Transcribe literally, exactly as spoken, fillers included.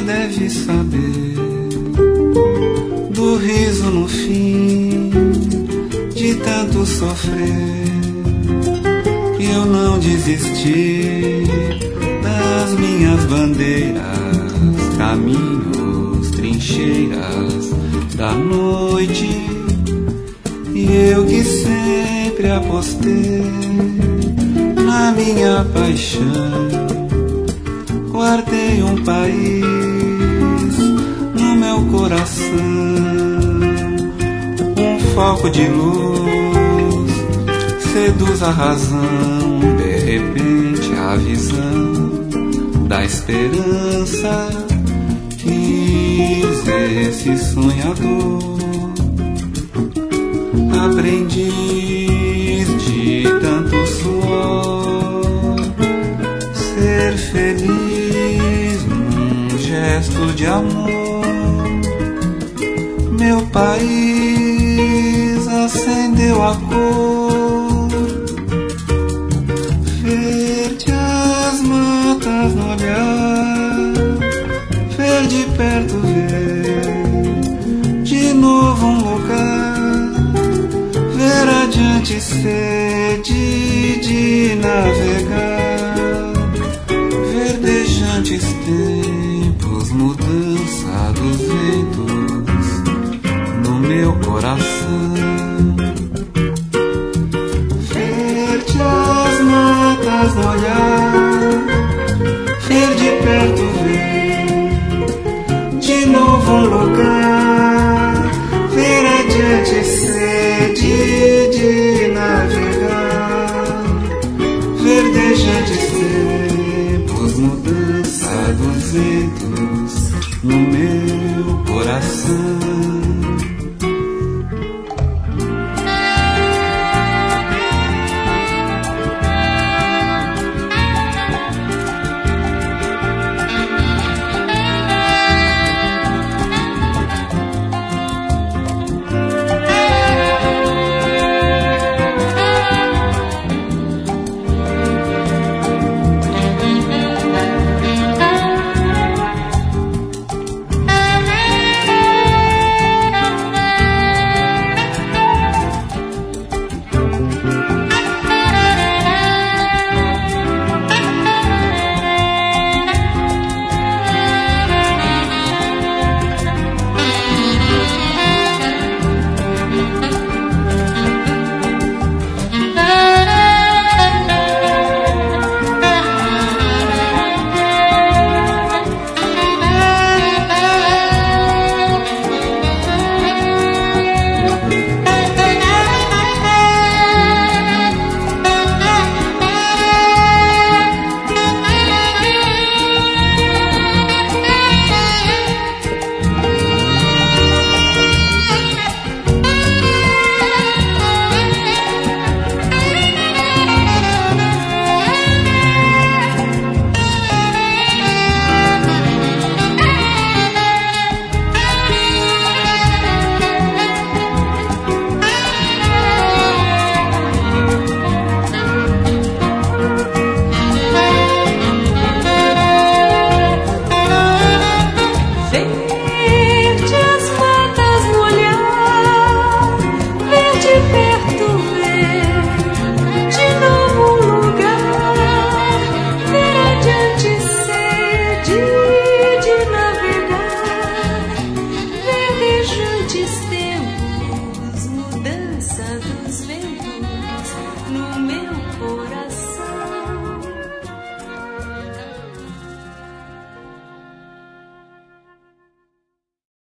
deve saber do riso no fim de tanto sofrer. Eu não desisti das minhas bandeiras, caminhos, trincheiras da noite. E eu que sempre apostei na minha paixão, guardei um país no meu coração, um foco de luz seduz a razão, de repente a visão da esperança quis esse sonhador, aprendiz de tanto suor, ser feliz num gesto de amor. Meu país acendeu a cor verde, as matas no olhar, ver de perto, ver de novo um lugar, ver adiante, sede de navegar, verdejantes tempos, mudança dos ventos no meu coração.